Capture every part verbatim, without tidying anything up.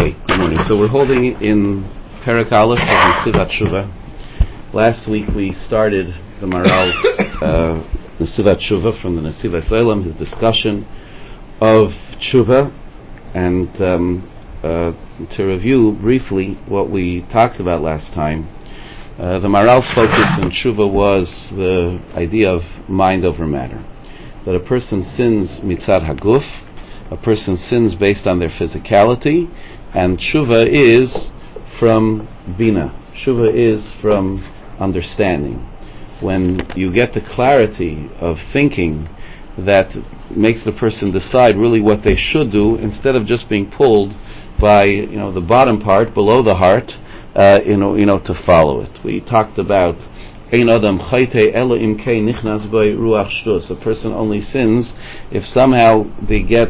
Okay, good morning. So we're holding in Perek Aleph of Nesivat Shuvah. Last week we started the Maral's uh, Nesivat Shuvah from the Nesivat Olam, his discussion of Shuvah, and um, uh, to review briefly what we talked about last time. Uh, the Maral's focus in Shuvah was the idea of mind over matter. That a person sins mitzad haguf, a person sins based on their physicality, and Shuvah is from Bina. Shuvah is from understanding. When you get the clarity of thinking that makes the person decide really what they should do, instead of just being pulled by, you know, the bottom part below the heart, uh, you know, you know, to follow it. We talked about Ein Adam Chayte Ela Imkei Nichnas Boi Ruach Shtus. A person only sins if somehow they get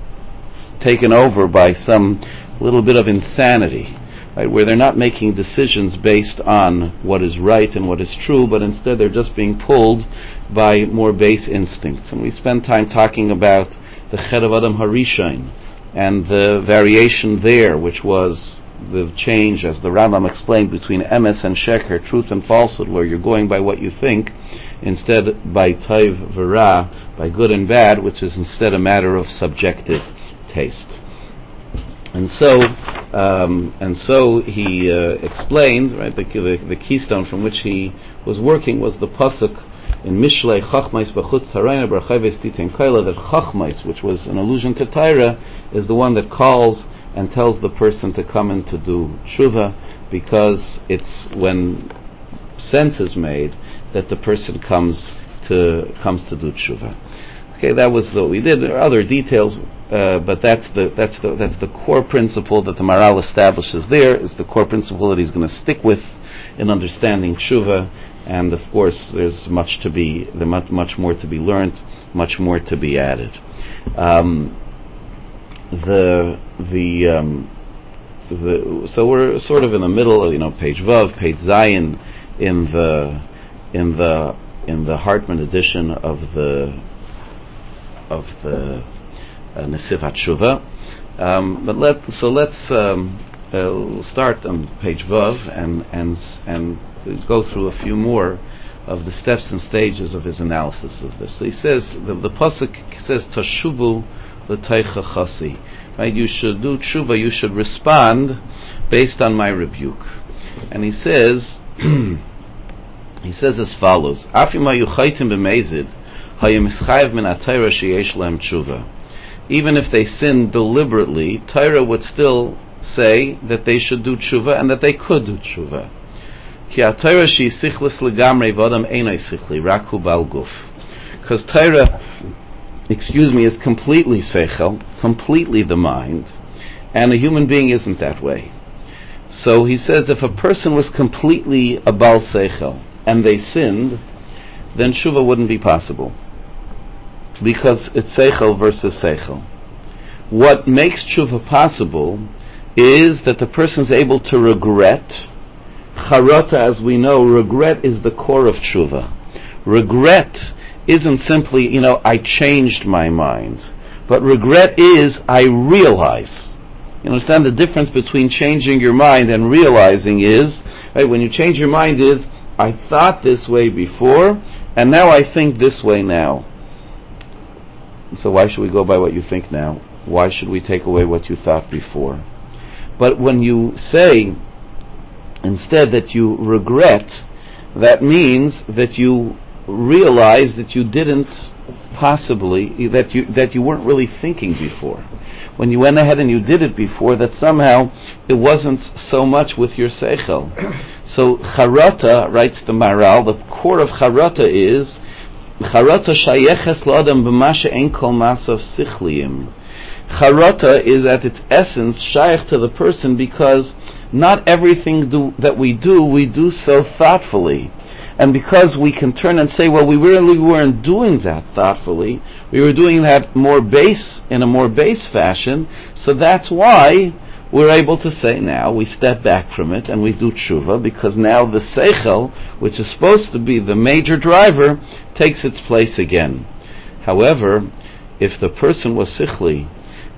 taken over by some little bit of insanity, right, where they're not making decisions based on what is right and what is true, but instead they're just being pulled by more base instincts. And we spent time talking about the Ched of Adam Harishon and the variation there, which was the change, as the Rambam explained, between emes and sheker, truth and falsehood, where you're going by what you think, instead by taiv v'ra, by good and bad, which is instead a matter of subjective taste. And so, um, and so he uh, explained, right, the, the, the keystone from which he was working was the pasuk in Mishlei Chachmais B'chutz Tarayna B'Rachayves Titen Kaila, that Chachmais, which was an allusion to Torah, is the one that calls and tells the person to come in to do Shuvah, because it's when sense is made that the person comes to comes to do Shuvah. Okay, that was what we did. There are other details, uh, but that's the that's the that's the core principle that the Maral establishes. There is the core principle that he's going to stick with in understanding Shuvah, and of course, there's much to be, the much much more to be learned, much more to be added. Um, the the um, the so we're sort of in the middle of, you know, page Vav, page Zayin in the in the in the Hartman edition of the of the uh, Nesivat Shuvah. Um, but let so let's um, uh, start on page Vav and and and go through a few more of the steps and stages of his analysis of this. So he says the, the pasuk says Tashubu l'teicha chasi, right? You should do tshuva. You should respond based on my rebuke. And he says he says as follows: Afima yuchaytim b'mezid. Even if they sin deliberately, Torah would still say that they should do tshuva and that they could do tshuva. Because Torah, excuse me, is completely seichel, completely the mind, and a human being isn't that way. So he says if a person was completely a bal seichel and they sinned, then tshuva wouldn't be possible, because it's seichel versus seichel. What makes tshuva possible is that the person is able to regret. Charata, as we know, regret is the core of tshuva. Regret isn't simply, you know, I changed my mind, but regret is I realize. You understand the difference between changing your mind and realizing is, right, when you change your mind is, I thought this way before, and now I think this way now. So why should we go by what you think now? Why should we take away what you thought before? But when you say instead that you regret, that means that you realize that you didn't possibly, that you that you weren't really thinking before. When you went ahead and you did it before, that somehow it wasn't so much with your seichel. So charata, writes the Maral, the core of charata is Charata shayeches l'adam b'ma she'en kol masav sichliim. Charata is at its essence shayech to the person, because not everything do, that we do, we do so thoughtfully. And because we can turn and say, well, we really weren't doing that thoughtfully, we were doing that more base, in a more base fashion, so that's why we're able to say now, we step back from it and we do tshuva, because now the seichel, which is supposed to be the major driver, takes its place again. However, if the person was sichli,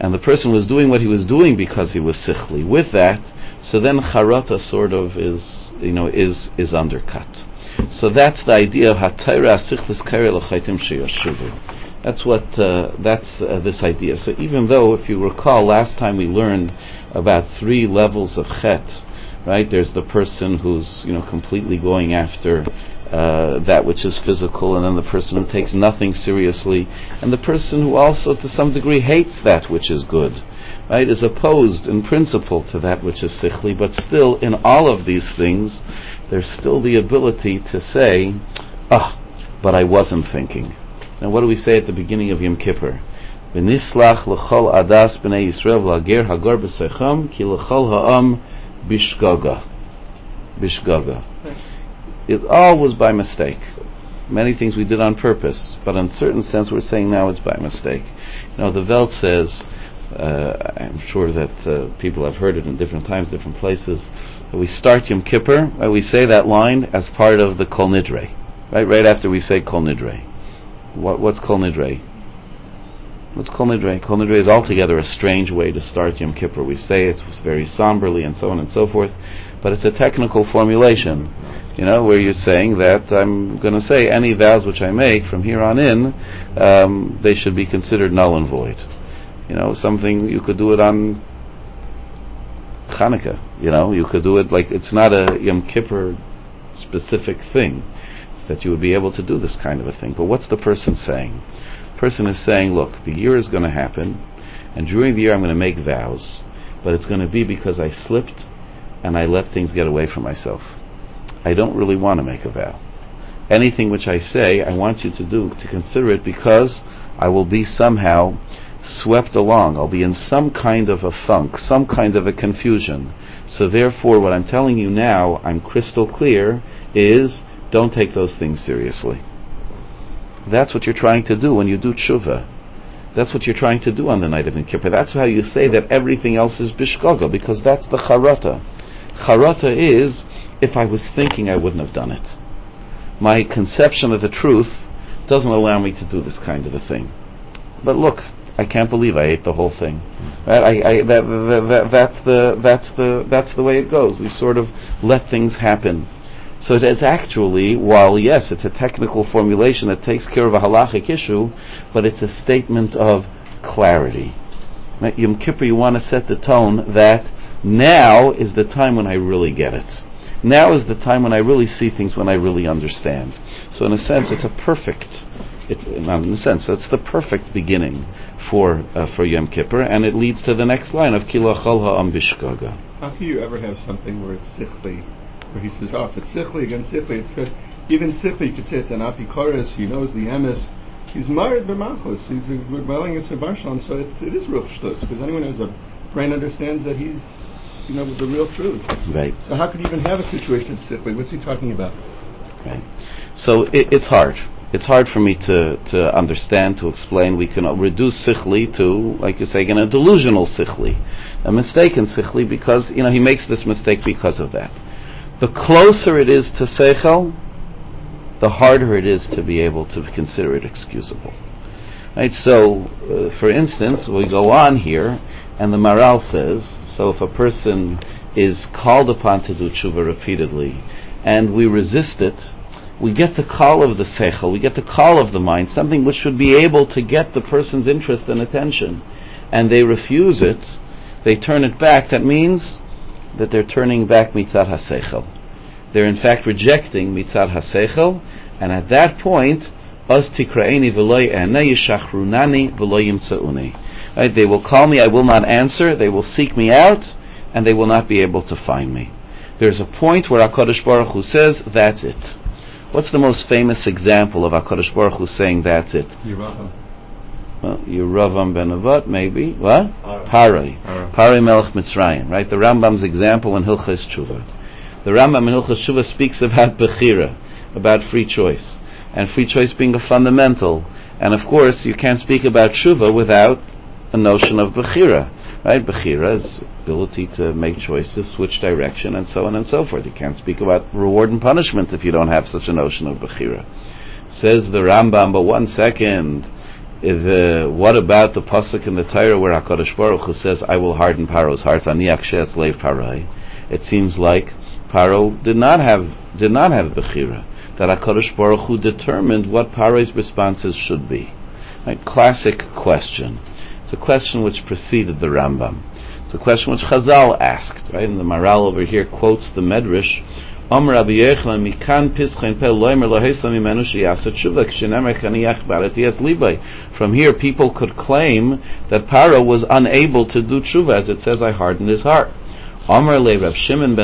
and the person was doing what he was doing because he was sichli. With that, so then charata sort of is, you know, is is undercut. So that's the idea of hatayra sichlis kaira l'chaitim sheyashuvu. That's what uh, that's uh, this idea. So even though, if you recall, last time we learned about three levels of chet, right? There's the person who's, you know, completely going after Uh, that which is physical, and then the person who takes nothing seriously, and the person who also to some degree hates that which is good, right, is opposed in principle to that which is sichli, but still in all of these things there's still the ability to say, ah, but I wasn't thinking. Now what do we say at the beginning of Yom Kippur? V'nislach l'chol adas b'nei Yisrael v'agir hagor b'seicham ki l'chol ha'am bishgaga. Bishgaga. It all was by mistake. Many things we did on purpose, but in a certain sense we're saying now it's by mistake. You know, the Welt says, uh, I'm sure that uh, people have heard it in different times, different places, that we start Yom Kippur, right, we say that line as part of the Kol Nidre, right, right after we say Kol Nidre. What, what's Kol Nidre? What's Kol Nidre? Kol Nidre is altogether a strange way to start Yom Kippur. We say it very somberly and so on and so forth, but it's a technical formulation, you know, where you're saying that I'm going to say any vows which I make from here on in, um, they should be considered null and void. You know, something, you could do it on Hanukkah, you know, you could do it like, it's not a Yom Kippur specific thing that you would be able to do this kind of a thing. But what's the person saying? The person is saying, look, the year is going to happen, and during the year I'm going to make vows, but it's going to be because I slipped and I let things get away from myself. I don't really want to make a vow. Anything which I say, I want you to do, to consider it, because I will be somehow swept along. I'll be in some kind of a funk, some kind of a confusion. So therefore, what I'm telling you now, I'm crystal clear, is don't take those things seriously. That's what you're trying to do when you do tshuva. That's what you're trying to do on the night of Yom Kippur. That's how you say that everything else is bishgaga, because that's the charata. Charata is, if I was thinking, I wouldn't have done it. My conception of the truth doesn't allow me to do this kind of a thing. But look, I can't believe I ate the whole thing. Right? I, I, that, that, that, that's the that's the that's the way it goes. We sort of let things happen. So it is actually, while yes, it's a technical formulation that takes care of a halachic issue, but it's a statement of clarity. Right? Yom Kippur, you want to set the tone that now is the time when I really get it. Now is the time when I really see things, when I really understand. So in a sense, it's a perfect, it's, not in a sense, it's the perfect beginning for uh, for Yom Kippur, and it leads to the next line of Ki L'chol ha'am bishgaga. How can you ever have something where it's sichli, where he says, oh, if it's sichli against sichli, it's good. Even sichli, you could say it's an apikoros, he knows the emes, he's married b'malchus, he's rebelling against the Barshalom, so it, it is real shtus, because anyone who has a brain understands that he's, you know, the real truth. Right. So how could you even have a situation of sichli? What's he talking about? Right. So it, it's hard. It's hard for me to, to understand, to explain. We can reduce sichli to, like you say, again, a delusional sichli, a mistaken sichli, because, you know, he makes this mistake because of that. The closer it is to seichel, the harder it is to be able to consider it excusable. Right. So, uh, for instance, we go on here, and the Maral says, so if a person is called upon to do tshuva repeatedly, and we resist it, we get the call of the seichel, we get the call of the mind, something which should be able to get the person's interest and attention, and they refuse it, they turn it back. That means that they're turning back mitzad ha-seichel. They're in fact rejecting mitzad ha-seichel, and at that point, os tikra'eni v'lo ya'aneh yishachrunani v'lo yimtza'uni. Right? They will call me, I will not answer, they will seek me out, and they will not be able to find me. There's a point where HaKadosh Baruch Hu says, that's it. What's the most famous example of HaKadosh Baruch Hu saying, that's it? Yeravam. Well, Yeravam ben Nevat, maybe. What? Parai. Parai Melech Mitzrayim, right? The Rambam's example in Hilchos Tshuva. The Rambam in Hilchos Tshuva speaks about Bechira, about free choice, and free choice being a fundamental. And of course, you can't speak about Tshuva without a notion of Bechira, right? Bechira is ability to make choices, switch direction, and so on and so forth. You can't speak about reward and punishment if you don't have such a notion of Bechira. Says the Rambam, but one second, the, what about the pasuk in the Torah where HaKadosh Baruch Hu says, "I will harden Paro's heart"? Ani aksheh slave Parai. It seems like Paro did not have did not have bechira. That HaKadosh Baruch Hu determined what Paro's responses should be. Right? Classic question. It's a question which preceded the Rambam. It's a question which Chazal asked. Right? And the Maral over here quotes the Medrash. From here, people could claim that Paro was unable to do tshuva, as it says, "I hardened his heart." This,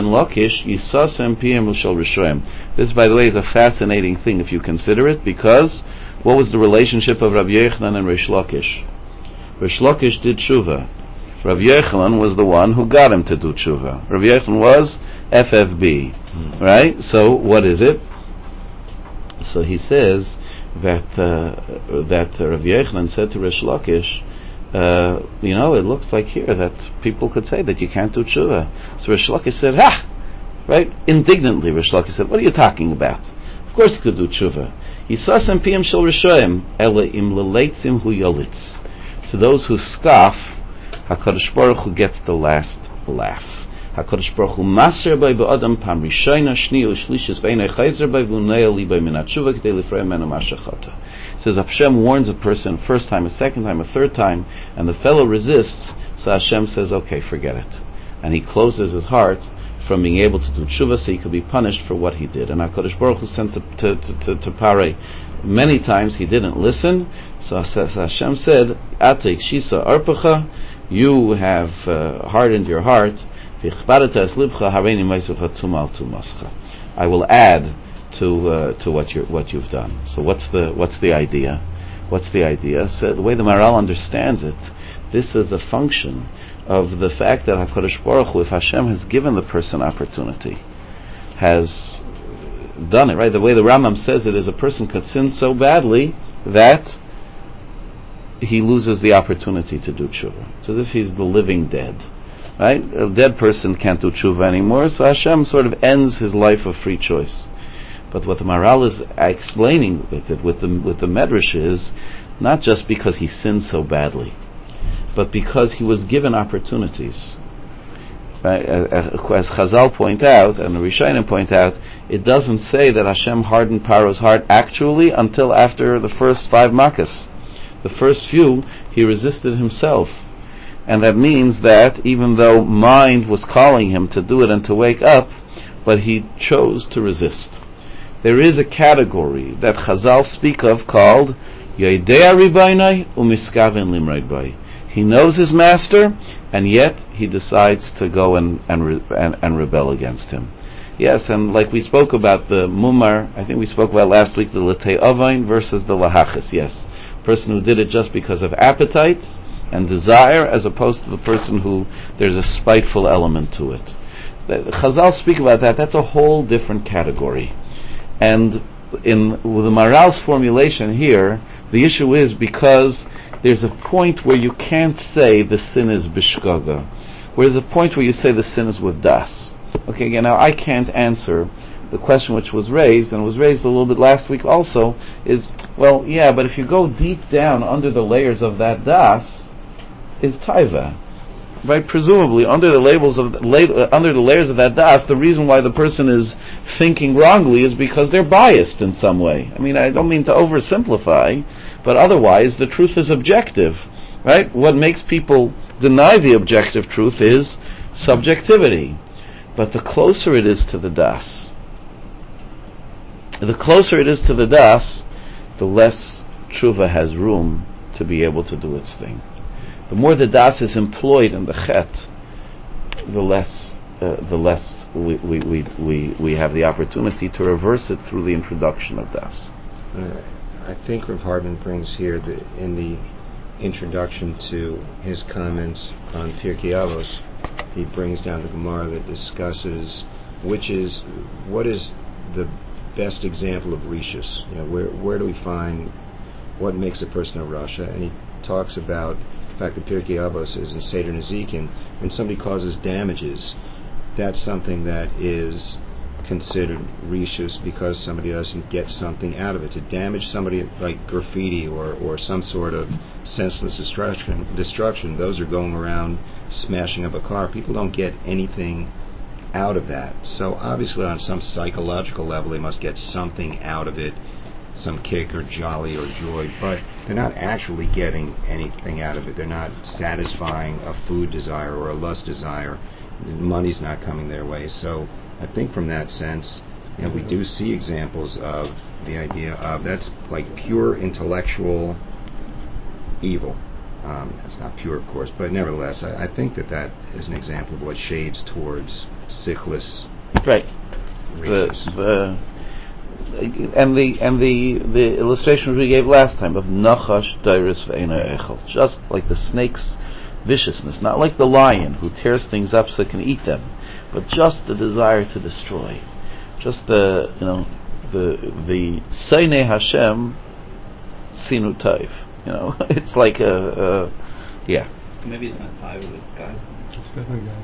by the way, is a fascinating thing if you consider it, because what was the relationship of Rabbi Yochanan and Rish Lakish? Rish Lakish did tshuva. Rabbi Yochanan was the one who got him to do tshuva. Rabbi Yochanan was F F B, hmm. right? So what is it? So he says that uh, that uh, Rabbi Yochanan said to Rish Lakish, uh, you know, it looks like here that people could say that you can't do tshuva. So Rish Lakish said, ha! Right? Indignantly, Rish Lakish said, what are you talking about? Of course you could do tshuva. Yisasem piyam shel rishoyim, ele im leleitzim hu yolitz. To those who scoff, HaKadosh Baruch Hu gets the last laugh. HaKadosh Baruch Hu maser by be'adam pam rishayna shni u'shlishis ve'inay chayzer by v'unay li by minat tshuva k'dei lifrei menu mashachata. Says Hashem warns a person first time, a second time, a third time, and the fellow resists, so Hashem says, okay, forget it. And he closes his heart from being able to do tshuva so he could be punished for what he did. And HaKadosh Baruch Hu sent to, to, to, to Parei many times, he didn't listen, so Hashem said, Atek shisa arpacha, you have uh, hardened your heart, I will add to uh, to what you what you've done. So what's the what's the idea? What's the idea? So the way the Maharal understands it, this is a function of the fact that HaKadosh Baruch Hu, if Hashem has given the person opportunity, has done it, right? The way the Rambam says it is, a person could sin so badly that he loses the opportunity to do tshuva. It's as if he's the living dead. Right? A dead person can't do tshuva anymore, so Hashem sort of ends his life of free choice. But what the Maharal is explaining with it, with the with the Medrash, is not just because he sinned so badly, but because he was given opportunities. Right? As Chazal point out, and the Rishonim point out, it doesn't say that Hashem hardened Paro's heart actually until after the first five makas. The first few, he resisted himself. And that means that even though mind was calling him to do it and to wake up, but he chose to resist. There is a category that Chazal speak of called Yoidea Ribainai Umiskaven Limraidbai. He knows his master, and yet he decides to go and and, re, and and rebel against him. Yes, and like we spoke about the Mumar, I think we spoke about last week, the Latei Avain versus the Lahachis. Yes, person who did it just because of appetite and desire, as opposed to the person who there's a spiteful element to it. The Chazal speak about that. That's a whole different category. And in with the Maharal's formulation here, the issue is because there's a point where you can't say the sin is bishgaga, where there's a point where you say the sin is with das. Okay, again, now I can't answer the question which was raised, and was raised a little bit last week also, is, well, yeah, but if you go deep down under the layers of that das, is taiva, right? Presumably, under the labels of la- under the layers of that das, the reason why the person is thinking wrongly is because they're biased in some way. I mean, I don't mean to oversimplify, but otherwise, the truth is objective, right? What makes people deny the objective truth is subjectivity. But the closer it is to the das, the closer it is to the das, the less tshuva has room to be able to do its thing. The more the das is employed in the chet, the less uh, the less we, we, we, we, we have the opportunity to reverse it through the introduction of das. Uh, I think Rav Hartman brings here the, in the introduction to his comments on Pirkei Avos, he brings down the Gemara that discusses which is what is the best example of rishus. You know, where where do we find what makes a person a rasha? And he talks about the fact that Pirkei Avos is in Seder Nezikin. When somebody causes damages, that's something that is considered rishus because somebody doesn't get something out of it. To damage somebody like graffiti or, or some sort of senseless destruction, destruction, those are going around smashing up a car. People don't get anything out of that. So obviously on some psychological level they must get something out of it, some kick or jolly or joy, but they're not actually getting anything out of it. They're not satisfying a food desire or a lust desire. Money's not coming their way. So I think from that sense, you know, we do see examples of the idea of that's like pure intellectual evil. Um, it's not pure, of course, but nevertheless, I, I think that that is an example of what shades towards sickhless. Right. The, the, and the and the the illustrations we gave last time of nachash dairis ve'ena echel, just like the snake's viciousness, not like the lion who tears things up so it can eat them, but just the desire to destroy, just the you know the the Seinei Hashem sinu taiv. You know, it's like a, a yeah. Maybe it's not five, but it's God. It's definitely God.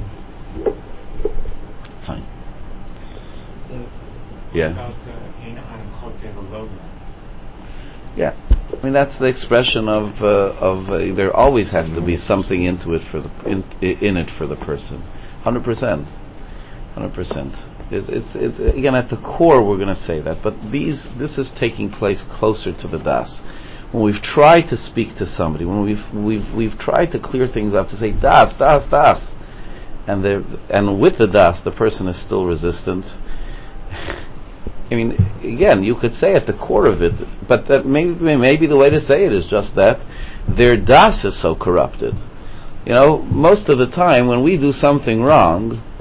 Fine. So Yeah. About uh, yeah. I mean that's the expression of uh, of uh, there always has to be something into it for the in, in it for the person. Hundred percent. Hundred percent. It's it's it's again at the core we're going to say that, but these this is taking place closer to the das. When we've tried to speak to somebody, when we've we've we've tried to clear things up, to say das, das, das, and there and with the das, the person is still resistant. I mean, again, you could say at the core of it, but that maybe maybe the way to say it is just that their das is so corrupted. You know, most of the time when we do something wrong,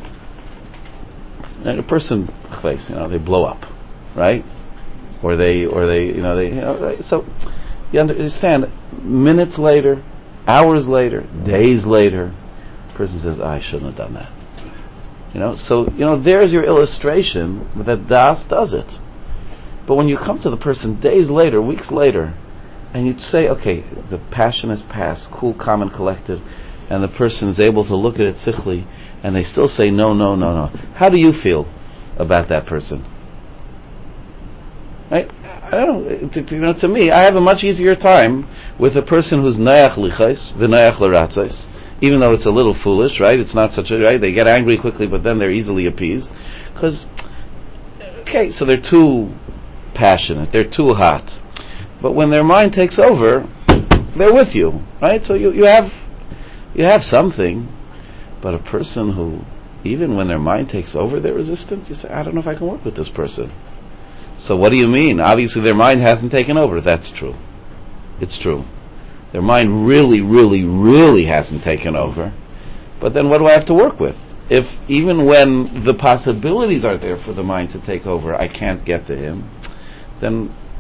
and a person, you know, they blow up, right? Or they, or they, you know, they, you know, right? So. You understand, minutes later, hours later, days later, the person says, oh, I shouldn't have done that. You know, so, you know, there's your illustration that das does it. But when you come to the person days later, weeks later, and you say, okay, the passion has passed, cool, calm, and collected, and the person is able to look at it sichli, and they still say, no, no, no, no. How do you feel about that person? Right? I don't know, you know, to me, I have a much easier time with a person who's nayach lichais, v'nayach l'ratzais, even though it's a little foolish, right? It's not such a, right? They get angry quickly, but then they're easily appeased. Because, okay, so they're too passionate, they're too hot. But when their mind takes over, they're with you, right? So you, you have, you have something, but a person who, even when their mind takes over, they're resistant, you say, I don't know if I can work with this person. So what do you mean? Obviously their mind hasn't taken over. That's true. It's true. Their mind really, really, really hasn't taken over. But then what do I have to work with? If even when the possibilities are there for the mind to take over, I can't get to him, then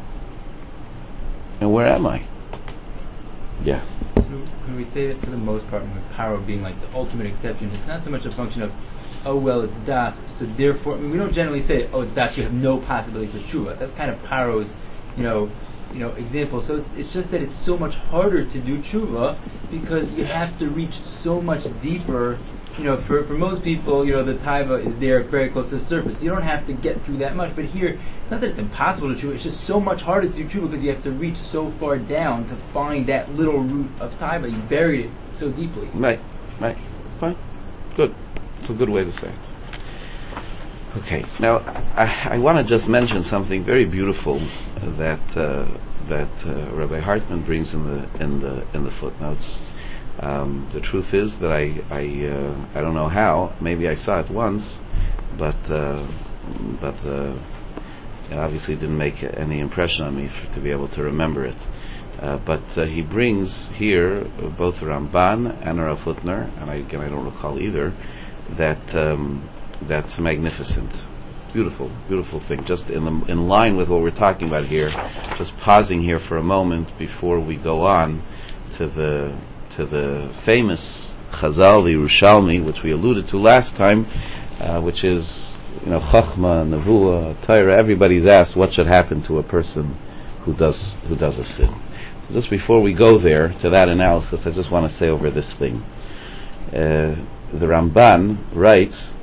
and where am I? Yeah. So can we say that for the most part, with power being like the ultimate exception, it's not so much a function of, oh well, it's das, so therefore, I mean, we don't generally say, oh, it's das, you have no possibility for tshuva. That's kind of Paro's, you know, you know, example. So it's, it's just that it's so much harder to do tshuva because you have to reach so much deeper. You know, for, for most people, you know, the taiva is there very close to the surface. You don't have to get through that much. But here, it's not that it's impossible to tshuva. It's just so much harder to do tshuva because you have to reach so far down to find that little root of taiva. You buried it so deeply. Right, right, fine, good. It's a good way to say it. Okay, now I, I want to just mention something very beautiful that uh, that uh, Rabbi Hartman brings in the in the in the footnotes. Um, the truth is that I I uh, I don't know how. Maybe I saw it once, but uh, but uh, it obviously didn't make any impression on me for, to be able to remember it. Uh, but uh, he brings here uh, both Ramban and Rav Hutner, and I, again I don't recall either. That um, that's magnificent, beautiful, beautiful thing. Just in the, in line with what we're talking about here. Just pausing here for a moment before we go on to the to the famous Chazal, the Yerushalmi, which we alluded to last time, uh, which is you know Chachma, Nevuah, Torah. Everybody's asked what should happen to a person who does who does a sin. So just before we go there to that analysis, I just want to say over this thing. Uh, The Ramban writes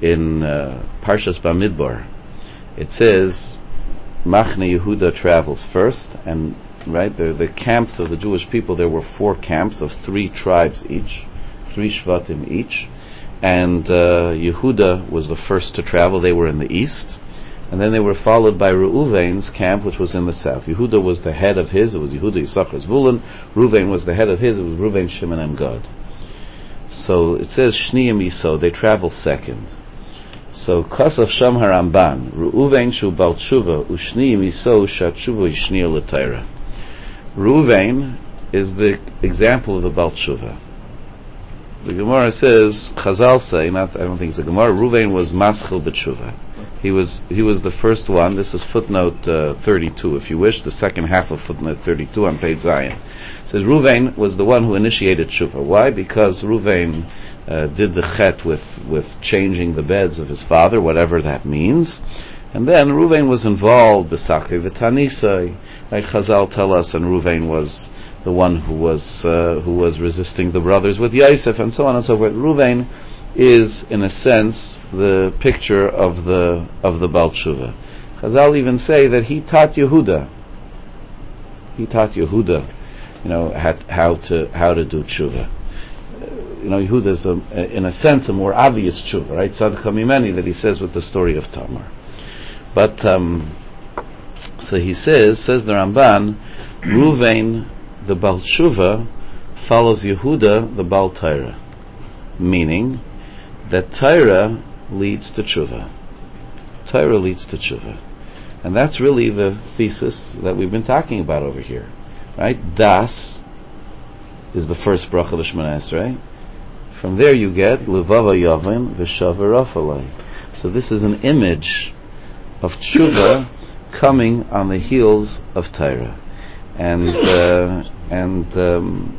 in uh, Parshas Bamidbar, it says Machne Yehuda travels first, and right the the camps of the Jewish people. There were four camps of three tribes each, three shvatim each, and uh, Yehuda was the first to travel. They were in the east, and then they were followed by Reuven's camp, which was in the south. Yehuda was the head of his. It was Yehuda, Yisachar, Zvulun. Reuven was the head of his. It was Reuven, Shimon, and Gad. So it says Shniyim Yiso. They travel second. So Kasav Sham Haramban, Reuven shu bal tshuva u'shniyim Yiso shat-tshuva yishniya l'Torah. Reuven is the example of the bal tshuva. The Gemara says, Chazal say, not, I don't think it's a Gemara, Reuven was maschil b'tshuva. He was he was the first one. This is footnote uh, thirty-two, if you wish, the second half of footnote thirty-two on page Zion. It says Reuven was the one who initiated tshuva. Why? Because Reuven uh, did the chet with, with changing the beds of his father, whatever that means. And then Reuven was involved, b'sakei v'tanisai. Right, Chazal tell us, and Reuven was the one who was uh, who was resisting the brothers with Yosef, and so on and so forth. Reuven is, in a sense, the picture of the of the Baal Tshuva. Chazal even say that he taught Yehuda. He taught Yehuda, you know, had, how to how to do tshuva. Uh, you know, Yehuda is, a, in a sense, a more obvious tshuva, right? Tzadka Mimeni, that he says with the story of Tamar. But um, so he says, says the Ramban, Reuven, the Baal Tshuva, follows Yehuda, the Baal Torah, meaning that Torah leads to tshuva. Torah leads to tshuva. And that's really the thesis that we've been talking about over here. Right? Das is the first bracha of Shemona Esrei. From there you get Levava Yavin V'Shaver Rafalai. So this is an image of tshuva coming on the heels of Torah. And, uh, and, um,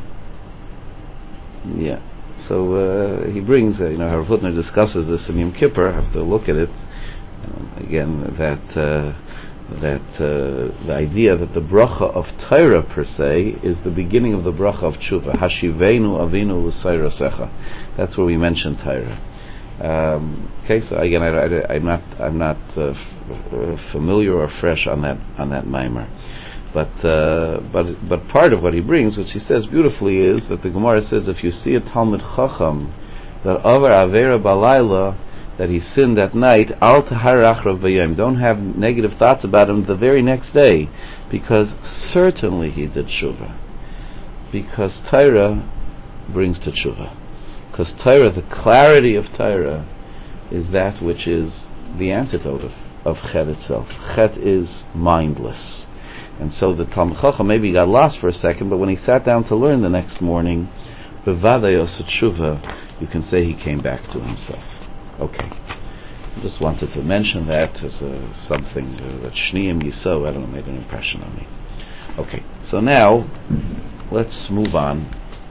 yeah. So uh, he brings, uh, you know, Harav Hutner discusses this in Yom Kippur. I have to look at it um, again. That uh, that uh, the idea that the bracha of Torah per se is the beginning of the bracha of tshuva. Hashivenu avinu l'sayrasecha. That's where we mention Torah. Um, okay, so again, I, I, I'm not I'm not uh, f- uh, familiar or fresh on that on that mimer. But uh, but but part of what he brings, which he says beautifully, is that the Gemara says if you see a Talmud Chacham that over Avera Balayla, that he sinned at night, Al Taharach Rav Vayim, don't have negative thoughts about him the very next day, because certainly he did tshuva. Because Torah brings to tshuva. Because Torah, the clarity of Torah, is that which is the antidote of, of Chet itself. Chet is mindless. And so the Talmud Chacham maybe got lost for a second, but when he sat down to learn the next morning, b'vadayos tshuva, you can say he came back to himself. Okay. I just wanted to mention that as a, something uh, that Shniyim Yiso, I don't know, made an impression on me. Okay, so now let's move on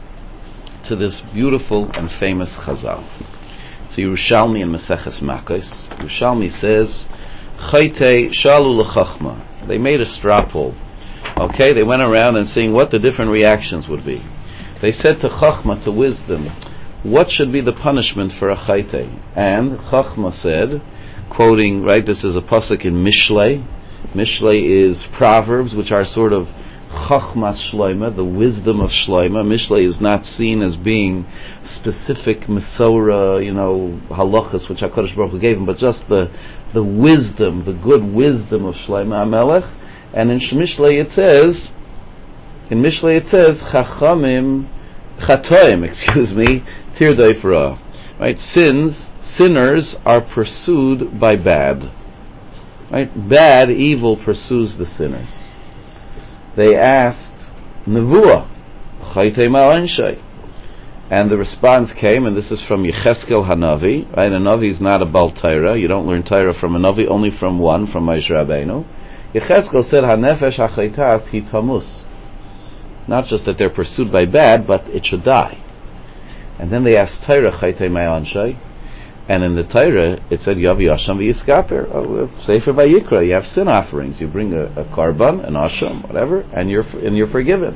to this beautiful and famous Chazal. So Yerushalmi in Maseches Makos, Yerushalmi says, Chaytei shalu l'chachma. They made a straw poll. Okay, they went around and seeing what the different reactions would be. They said to Chachma, to wisdom, what should be the punishment for a chayte? And Chachma said, quoting, right, this is a pasuk in Mishlei. Mishlei is Proverbs, which are sort of Chachmas Shloima, the wisdom of Shloima. Mishlei is not seen as being specific Mesorah, you know, halachas, which HaKadosh Baruch Hu gave him, but just the the wisdom, the good wisdom of Shloima HaMelech. And in Mishlei it says, in Mishlei it says, Chachamim, Chatoim, excuse me, Tirdoif Ra. Right? Sins, sinners are pursued by bad. Right? Bad, evil pursues the sinners. They asked, Nevuah, Chaytei Ma'anshai. And the response came, and this is from Yecheskel Hanavi. Right? A Navi is not a Baal Torah. You don't learn Torah from a Navi, only from one, from Moshe Rabbeinu. Yecheskel said, Hanefesh HaChaytas Hi Tamus. Not just that they're pursued by bad, but it should die. And then they asked Torah, Chaytei Ma'anshai. And in the Torah, it said, Yavi Asham v'yiskaper. Oh, Sefer Vayikra, you have sin offerings. You bring a, a karban, an asham, whatever, and you're and you're forgiven.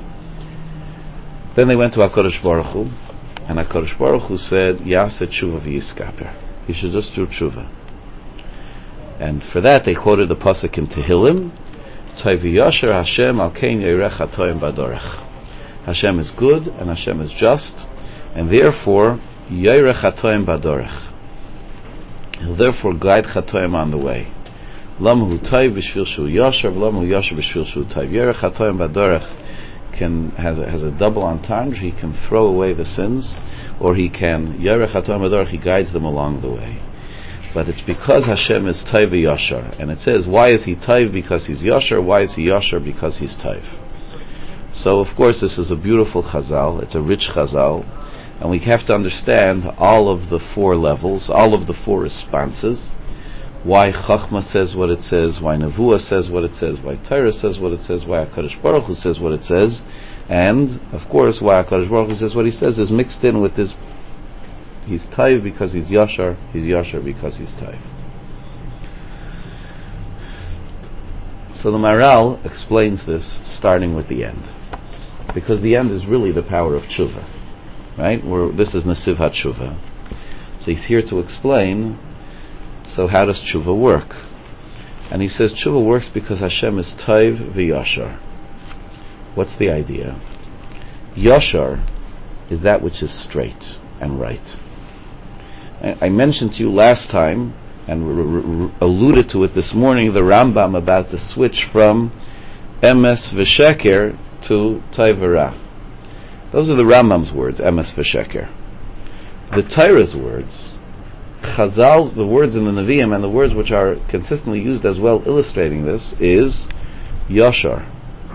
Then they went to HaKadosh Baruch Hu, and HaKadosh Baruch Hu said, Yaseh tshuva v'yiskaper. You should just do tshuva. And for that they quoted the pasuk in Tehillim, Tov v'yasher Hashem al kein yorech hatoim badorech. Hashem is good and Hashem is just, and therefore yorech hatoim badorech. He'll therefore guide chatoim on the way. Lama hu tov b'shvil shu yasher, v'lama hu yasher b'shvil shu tov. Yorech hatoim badorech can has a, has a double entendre. He can throw away the sins, or he can yorech hatoim badorech. He guides them along the way. But it's because Hashem is tov v'yasher, and it says, why is he tov? Because he's yasher. Why is he yasher? Because he's tov. So of course this is a beautiful chazal. It's a rich chazal, and we have to understand all of the four levels, all of the four responses. Why Chachma says what it says, why Nevuah says what it says, why Torah says what it says, why HaKadosh Baruch Hu says what it says, and of course why HaKadosh Baruch Hu says what he says is mixed in with this. He's taiv because he's yashar, he's yashar because he's taiv. So the Maharal explains this starting with the end, because the end is really the power of tshuva, right? We're, this is Nesiv HaTshuva. So he's here to explain, so how does tshuva work? And he says tshuva works because Hashem is taiv v'yashar. What's the idea? Yashar is that which is straight and right. I mentioned to you last time, and r- r- alluded to it this morning, the Rambam about the switch from emes v'sheker to taiv v'ra. Those are the Rambam's words, emes v'sheker. The Torah's words, Chazal's, the words in the Nevi'im, and the words which are consistently used as well illustrating this, is yashar.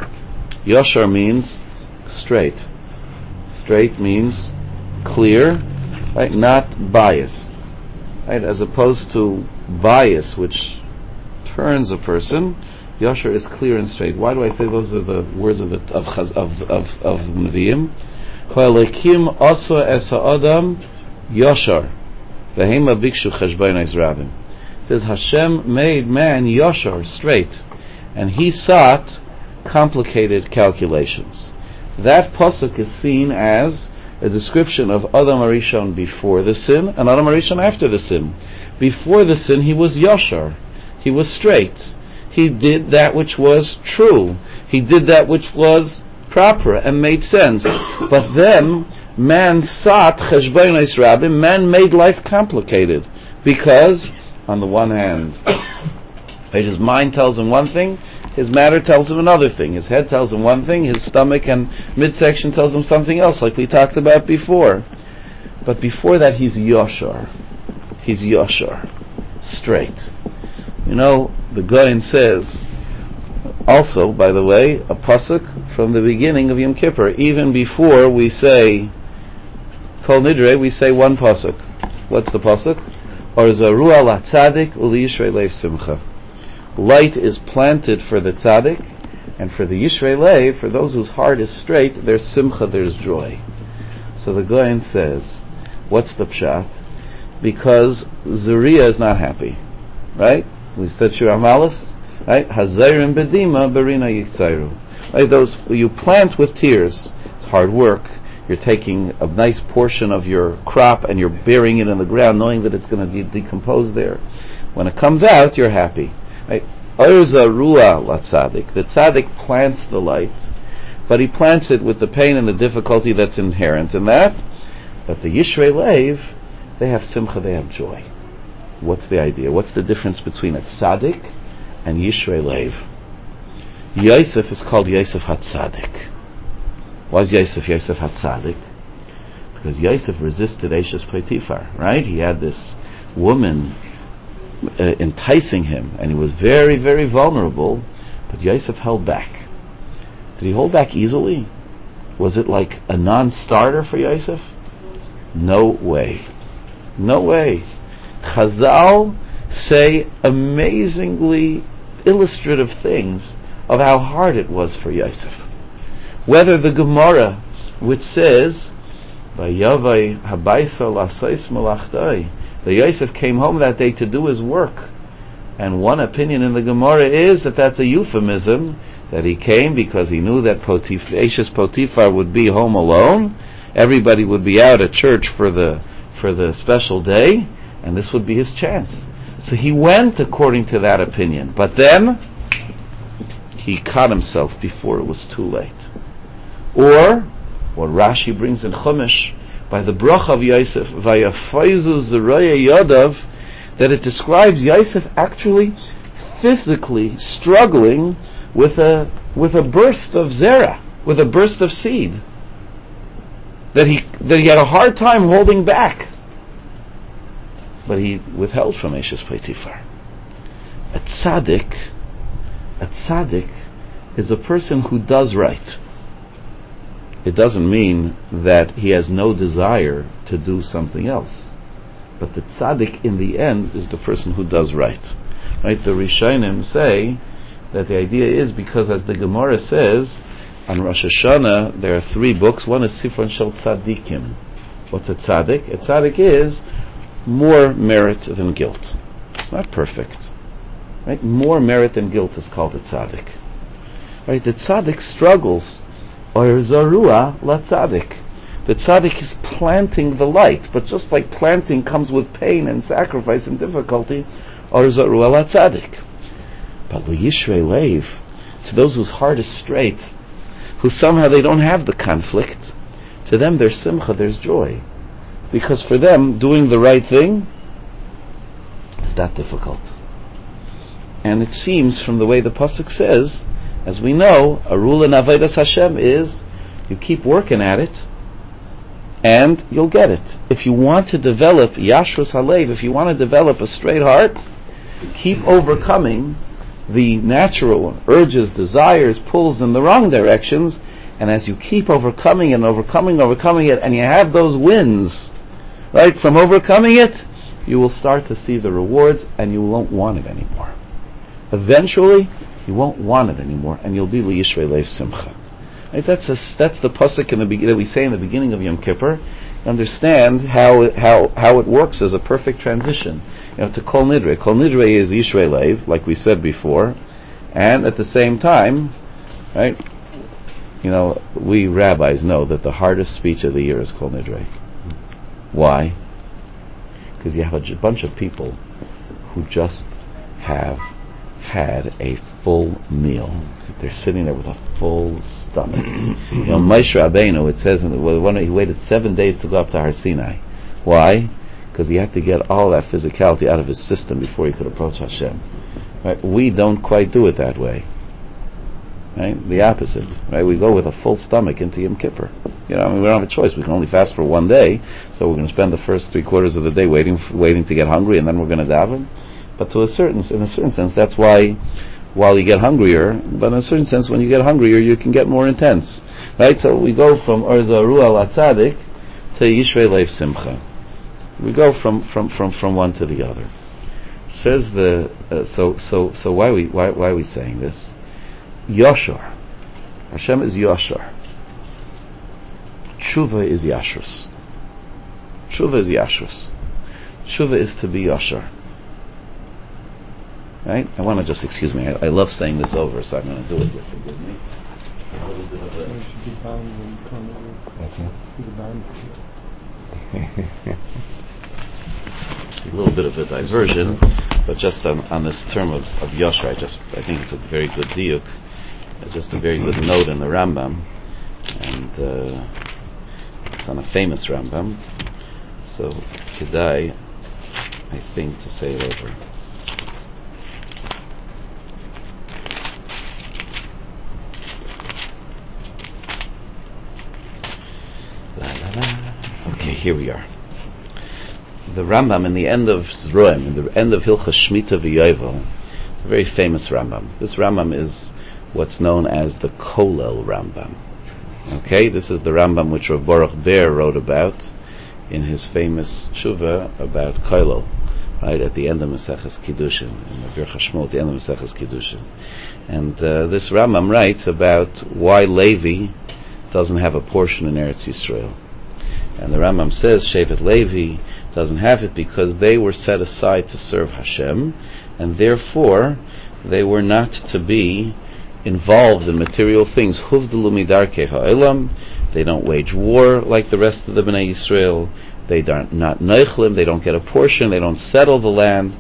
Yashar means straight. Straight means clear, right? Not biased, right? As opposed to bias, which turns a person. Yashar is clear and straight. Why do I say those are the words of the of Chaz, of of of Nevi'im? Ha'elekim asa es ha'adam yashar v'hema bikshu cheshbonos rabim. It says Hashem made man yashar, straight, and he sought complicated calculations. That pasuk is seen as a description of Adam Arishon before the sin and Adam Arishon after the sin. Before the sin, he was yashar, he was straight. He did that which was true. He did that which was proper and made sense. But then man sought cheshbonos rabim. Man made life complicated because, on the one hand, his mind tells him one thing, his matter tells him another thing. His head tells him one thing, his stomach and midsection tells him something else, like we talked about before. But before that, he's yashar. He's yashar, straight. You know, the Goyen says, also, by the way, a pasuk from the beginning of Yom Kippur. Even before we say Kol Nidre, we say one pasuk. What's the pasuk? Or zaru ala tzadik uli yishrei leiv simcha. Light is planted for the tzaddik, and for the yishrei leiv, for those whose heart is straight, there's simcha, there's joy. So the Goyen says, what's the pshat? Because Zuriya is not happy, right? We said Shir Amalis, right? Hazayrim bedima berina yiktayru. Right? Those you plant with tears. It's hard work. You're taking a nice portion of your crop and you're burying it in the ground, knowing that it's going to de- decompose there. When it comes out, you're happy. Right? Orza ruah la tzaddik. The tzaddik plants the light, but he plants it with the pain and the difficulty that's inherent in that. But the Yishrei Leiv, they have simcha, they have joy. What's the idea? What's the difference between a tzaddik and Yishrei Leiv? Yosef is called Yosef HaTzadik. Why is Yosef Yosef HaTzadik? Because Yosef resisted Eishes Potifar, right? He had this woman uh, enticing him, and he was very, very vulnerable, but Yosef held back. Did he hold back easily? Was it like a non-starter for Yosef? No way. No way. Chazal say amazingly illustrative things of how hard it was for Yosef. Whether the Gemara, which says, "Vayavai habaysa lasais malachtoi," that Yosef came home that day to do his work, and one opinion in the Gemara is that that's a euphemism, that he came because he knew that Potif- Eishes Potifar would be home alone, everybody would be out at church for the for the special day, and this would be his chance. So he went according to that opinion, but then he caught himself before it was too late. Or what Rashi brings in Chumash by the bracha of Yosef, Vayafayzu Zeraya Yadav, that it describes Yosef actually physically struggling with a with a burst of zera, with a burst of seed, that he that he had a hard time holding back, but he withheld from Eshes Potiphar. A tzaddik, a tzaddik is a person who does right. It doesn't mean that he has no desire to do something else, but the tzaddik in the end is the person who does right. Right? The Rishonim say that the idea is because, as the Gemara says, on Rosh Hashanah there are three books. One is Sifron Shel Tzadikim. What's a tzaddik? A tzaddik is more merit than guilt. It's not perfect. Right? More merit than guilt is called a tzaddik. Right? The tzaddik struggles. Or zarua la tzaddik. The tzaddik is planting the light, but just like planting comes with pain and sacrifice and difficulty, or zarua la tzaddik. But liyishrei leiv, to those whose heart is straight, who somehow they don't have the conflict, to them there's simcha, there's joy, because for them doing the right thing is not difficult. And it seems from the way the pasuk says, as we know, a rule in Avodas Hashem is you keep working at it and you'll get it. If you want to develop Yashrus Halev, if you want to develop a straight heart, keep overcoming the natural urges, desires, pulls in the wrong directions, and as you keep overcoming and overcoming, overcoming it, and you have those wins, right, from overcoming it, you will start to see the rewards and you won't want it anymore. Eventually, you won't want it anymore, and you'll be liyishrei leiv simcha. Right? That's a, that's the pasuk in the be- that we say in the beginning of Yom Kippur. Understand how it, how how it works as a perfect transition. You know, to kol nidre. Kol nidre is yishrei leiv, like we said before, and at the same time, right? You know, we rabbis know that the hardest speech of the year is kol nidre. Why? Because you have a j- bunch of people who just have had a full meal. They're sitting there with a full stomach. You know, Moshe Rabbeinu, it says in the one he waited seven days to go up to Har Sinai. Why? Because he had to get all that physicality out of his system before he could approach Hashem. Right? We don't quite do it that way. Right? The opposite. Right? We go with a full stomach into Yom Kippur. You know, I mean, we don't have a choice. We can only fast for one day, so we're going to spend the first three quarters of the day waiting, waiting to get hungry, and then we're going to daven. But to a certain, in a certain sense, that's why, while you get hungrier, but in a certain sense, when you get hungrier, you can get more intense, right? So we go from Or Zarua La Tzadik to Yishrei Leiv Simcha. We go from, from, from, from one to the other. Says the uh, so so so why we why why are we saying this? Yoshar, Hashem is Yoshar. Tshuva is Yashrus. Tshuva is Yashrus. Tshuva is to be Yoshar. Right? I want to just, excuse me, I, I love saying this over, so I'm going to do it. Forgive me. A little bit of a... a little bit of a diversion, but just on, on this term of, of Yosher, I just, I think it's a very good diuk, uh, just a very good note in the Rambam, and uh, it's on a famous Rambam, so Kedai, I think, to say it over. Okay, here we are. The Rambam in the end of Zroim, in the end of Hilchas Shmita v'Yovel, it's a very famous Rambam. This Rambam is what's known as the Kolel Rambam. Okay, this is the Rambam which Rav Baruch Ber wrote about in his famous Shuvah about Kolel, right at the end of Maseches Kiddushin, in the Birchas Shmo at the end of Maseches Kiddushin. And uh, this Rambam writes about why Levi doesn't have a portion in Eretz Yisrael. And the Rambam says Shevet Levi doesn't have it because they were set aside to serve Hashem, and therefore they were not to be involved in material things. Huvdelu midarkei ha'olam, They don't wage war like the rest of the Bnei Yisrael. They are not neichlim. They don't get a portion. They don't settle the land.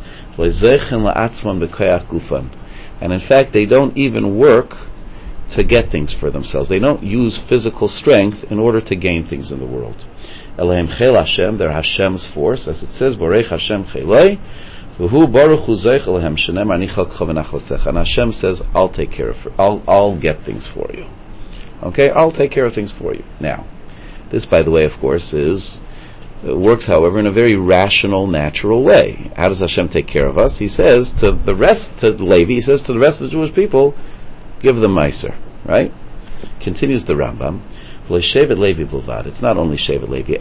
And in fact, they don't even work to get things for themselves. They don't use physical strength in order to gain things in the world. Elohim Chel Hashem, they're Hashem's force, as it says, Borech Hashem Cheloi, V'hu Baruch Hu Zeich Elohem Shenem Ani Chalkcha V'Nachlasech. And Hashem says, I'll take care of it. I'll, I'll get things for you. Okay, I'll take care of things for you. Now, this, by the way, of course, is uh, works, however, in a very rational, natural way. How does Hashem take care of us? He says to the rest, to Levi, he says to the rest of the Jewish people, give them Meiser, right? Continues the Rambam. It's not only Shevet Levi.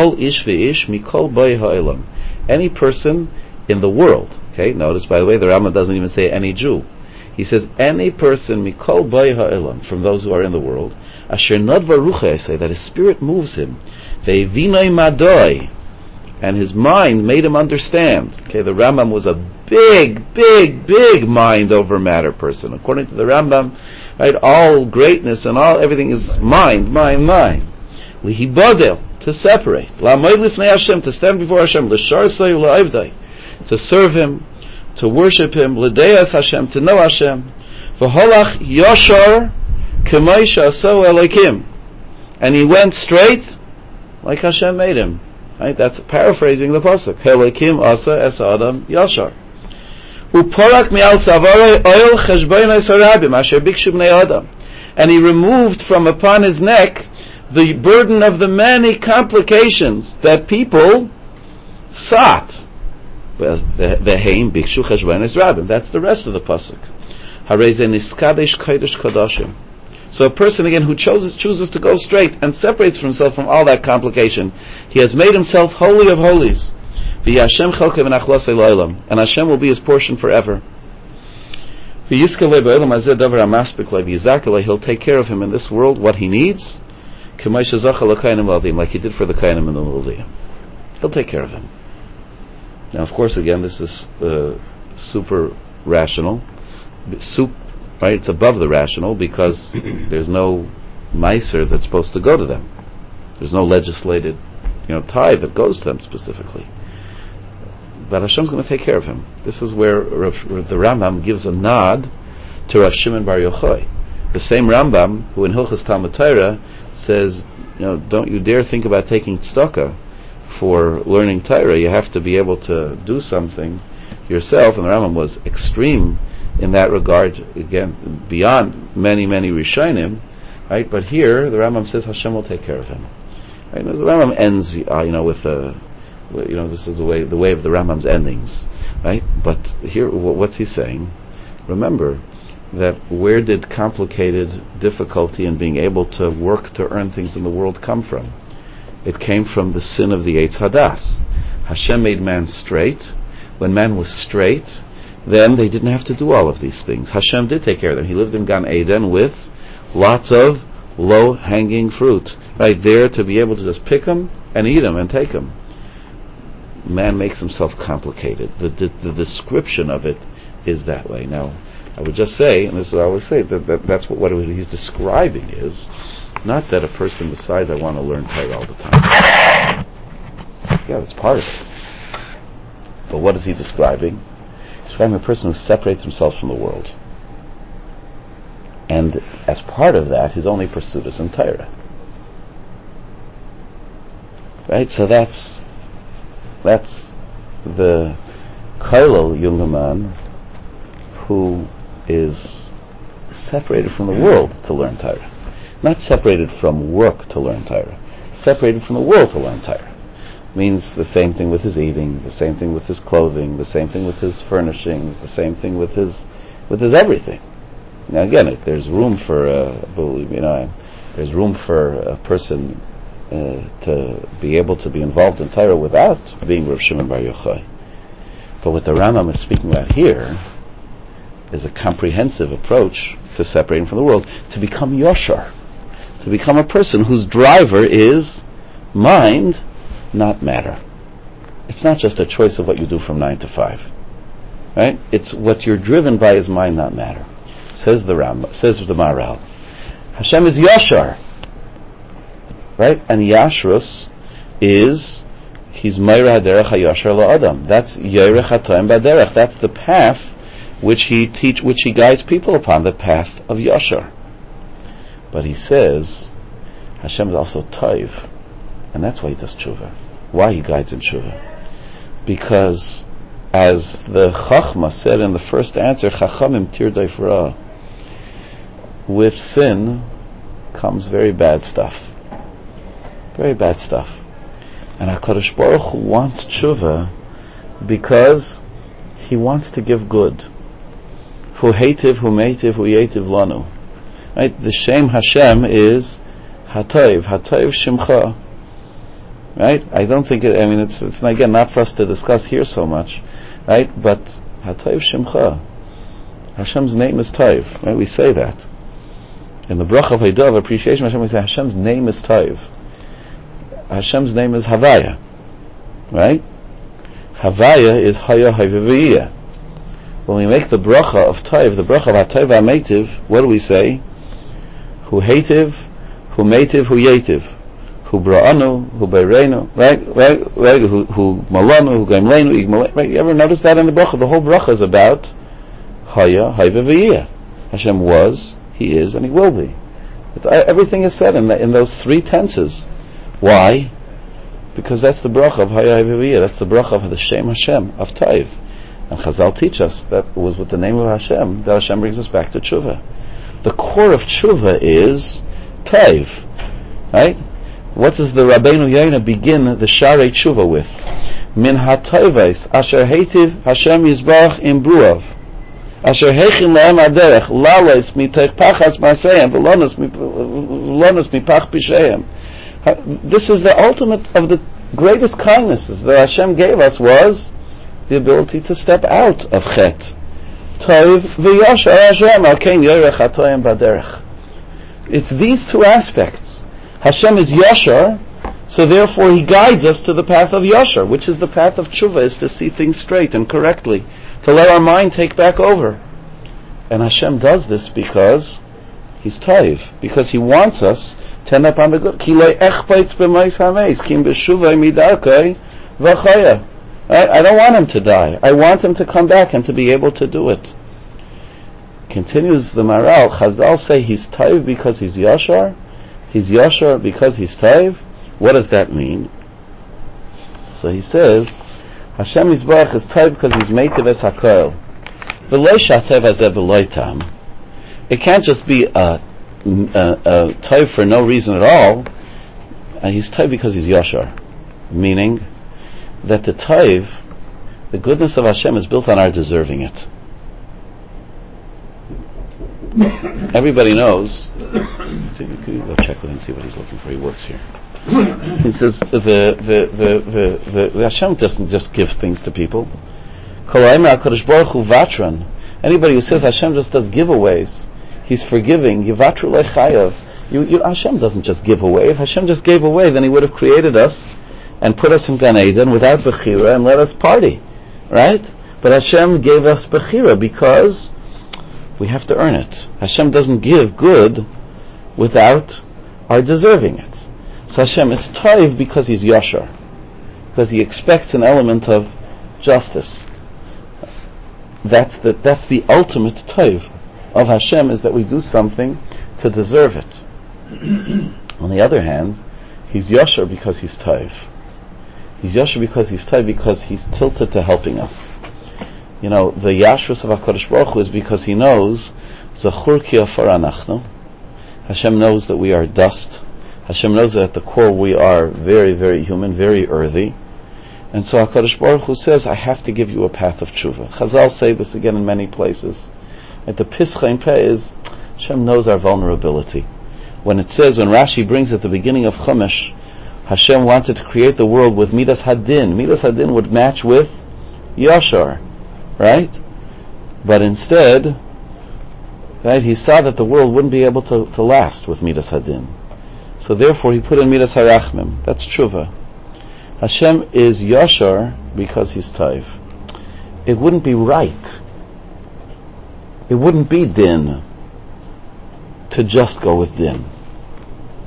Any person in the world. Okay, notice, by the way, the Rambam doesn't even say any Jew. He says any person mikol boy ha'elam, from those who are in the world, asher nadva rucha, I say that his spirit moves him, ve'vinoi madoi, and his mind made him understand. Okay, the Rambam was a big, big, big mind over matter person. According to the Rambam, right, all greatness and all everything is mind, mind, mind. Lihibadel, to separate. La'moed lifnei Hashem, to stand before Hashem. L'shar sayu la'avdai, to serve Him, to worship Him. L'deas Hashem, to know Hashem. V'holach yashar k'may sha'aso Elokim, and he went straight like Hashem made him. Right? That's paraphrasing the pasuk. Elokim asa es adam yashar. Uporak mi'al tzavarei oil cheshbonos harabim asher bikshu bnei adam, and he removed from upon his neck the burden of the many complications that people sought. Well, veheim bikshu cheshbonos rabim. That's the rest of the pasuk. Harei ze niskadesh kodesh kadoshim. So a person, again, who chooses, chooses to go straight and separates himself from all that complication, he has made himself holy of holies. And Hashem will be his portion forever. He'll take care of him in this world, what he needs, like he did for the Kainim and the Luliyah. He'll take care of him. Now, of course, again, this is uh, super rational. Super Right, it's above the rational because there's no meiser that's supposed to go to them. There's no legislated, you know, tie that goes to them specifically. But Hashem's going to take care of him. This is where the Rambam gives a nod to Rav Shimon Bar Yochai, the same Rambam who in Hilchos Talmud Torah says, you know, don't you dare think about taking tzedakah for learning Torah. You have to be able to do something yourself. And the Rambam was extreme in that regard, again, beyond many, many Rishonim, right? But here, the Rambam says Hashem will take care of him. Right? The Rambam ends, uh, you know, with a, you know, this is the way, the way of the Rambam's endings, right? But here, what's he saying? Remember that where did complicated difficulty in being able to work to earn things in the world come from? It came from the sin of the Eitz Hadas. Hashem made man straight. When man was straight, then they didn't have to do all of these things. Hashem did take care of them. He lived in Gan Eden with lots of low-hanging fruit right there to be able to just pick them and eat them and take them. Man makes himself complicated. The, the, the description of it is that way. Now, I would just say, and this is what I always say, that, that that's what, what he's describing is not that a person decides I want to learn Torah all the time. Yeah, that's part of it. But what is he describing? I'm a person who separates himself from the world, and as part of that, his only pursuit is in Torah. Right. So that's that's the Kailal Yungaman who is separated from the world to learn Torah, not separated from work to learn Torah, separated from the world to learn Torah. Means the same thing with his eating, the same thing with his clothing, the same thing with his furnishings, the same thing with his with his everything. Now again, if there's room for uh, you know, there's room for a person uh, to be able to be involved in Torah without being Rav Shimon Bar Yochai. But what the Rambam is speaking about here is a comprehensive approach to separating from the world, to become Yashar, to become a person whose driver is mind, not matter. It's not just a choice of what you do from nine to five, right? It's what you're driven by is mind, not matter. Says the Rambam, says the Maharal. Hashem is Yashar. right? And Yashrus is he's Meira Haderech HaYashar LaAdam. That's Yerech HaToim Baderech. That's the path which he teach, which he guides people upon, the path of Yashar. But he says Hashem is also Taiv, and that's why he does tshuva. Why he guides in tshuva? Because, as the Chachma said in the first answer, Chachamim Tirdoif Ra, with sin comes very bad stuff. Very bad stuff. And HaKadosh Baruch Hu wants tshuva because he wants to give good. Hu heitiv, hu meitiv, hu yetiv lanu. Right? The Shem Hashem is Hatoiv, Hatoiv Shimcha. Right? I don't think it, I mean it's it's again not for us to discuss here so much, right? But Hatoiv Shimcha. Hashem's name is Toiv. Right? We say that. In the Bracha of Haidav, appreciation of Hashem, we say Hashem's name is Toiv. Hashem's name is Havaya. Right? Havaya is Haya Hayvaviyah. When we make the bracha of Toiv, the bracha of Hatoiv HaMeitiv, what do we say? Hu heitiv, hu meitiv, hu yetiv. Hu bra'anu, hu beirenu, right? Right? Right? Hu, hu malanu, hu gaimlenu, igmalenu. Right? You ever notice that in the bracha? The whole bracha is about Haya Hayvaviyah. Hashem was, He is, and He will be. It's, everything is said in, the, in those three tenses. Why? Because that's the bracha of Haya Hayvaviyah. That's the bracha of the Shem Hashem, of Taiv. And Chazal teach us that it was with the name of Hashem that Hashem brings us back to tshuva. The core of tshuva is Taiv. Right? What does the Rabbeinu Yaina begin the Sharei Tshuva with? Min ha-taives asher heitiv Hashem Yisbarach im bruav. Asher heichin lehem aderech lales miteich pachas maseim v'lonos mipach pisheim. This is the ultimate of the greatest kindnesses that Hashem gave us, was the ability to step out of Chet. Toiv v'yashar Hashem alkein yorech hatoyim baderech. It's these two aspects. Hashem is Yashar, so therefore He guides us to the path of Yashar, which is the path of tshuva, is to see things straight and correctly, to let our mind take back over. And Hashem does this because He's Toiv, because He wants us to end up on the good. Ki lo echpeitz b'mais hameis, kim b'shuvay midarkei v'chaya. I don't want him to die. I want him to come back and to be able to do it. Continues the Maral. Chazal say he's Taiv because he's Yashar. He's Yashar because he's Taiv. What does that mean? So he says, Hashem Yisbarach is Taiv because he's Meitiv es HaKoil. V'loi shatev hazeh v'loi tam. It can't just be a, a, a Taiv for no reason at all. Uh, he's Taiv because he's Yashar. Meaning that the Taiv, the goodness of Hashem, is built on our deserving it. Everybody knows. Could you go check with him, see what he's looking for? He works here. He says the the the the, the, the Hashem doesn't just give things to people. Anybody who says Hashem just does giveaways, He's forgiving. Yivatru lechayav. You, you, Hashem doesn't just give away. If Hashem just gave away, then He would have created us and put us in Gan Eden without Bechira and let us party, right? But Hashem gave us Bechira because we have to earn it. Hashem doesn't give good without our deserving it. So Hashem is Taiv because He's Yashar, because He expects an element of justice. That's the, that's the ultimate Taiv of Hashem, is that we do something to deserve it. On the other hand, He's Yashar because He's Taiv. He's Yashar because He's Taiv, because He's tilted to helping us. You know, the Yashrus of HaKadosh Baruch Hu is because He knows Zachur ki afar anachnu. Hashem knows that we are dust. Hashem knows that at the core we are very, very human, very earthy. And so HaKadosh Baruch Hu says, I have to give you a path of tshuva. Chazal say this again in many places. At the Pischa in Peh is, Hashem knows our vulnerability. When it says, when Rashi brings at the beginning of Chumash, Hashem wanted to create the world with Midas Hadin. Midas Hadin would match with Yashar, right? But instead, right, He saw that the world wouldn't be able to, to last with Midas Hadin. So therefore He put in Midas Harachmim. That's tshuva. Hashem is Yashar because He's Taiv. It wouldn't be right, it wouldn't be din to just go with din.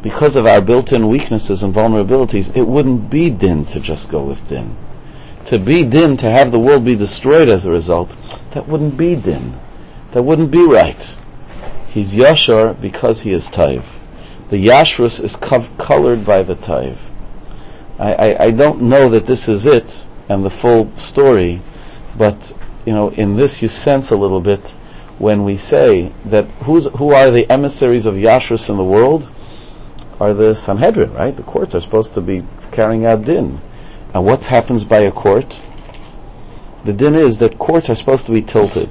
because of our built-in weaknesses and vulnerabilities, it wouldn't be din to just go with din. To be din, to have the world be destroyed as a result, that wouldn't be din. That wouldn't be right. He's yashar because he is taiv. The yashrus is co- colored by the taiv. I, I, I don't know that this is it and the full story, but you know, in this you sense a little bit when we say that who's, who are the emissaries of yashrus in the world? Are the Sanhedrin, right? The courts are supposed to be carrying out din. And what happens by a court? The din is that courts are supposed to be tilted.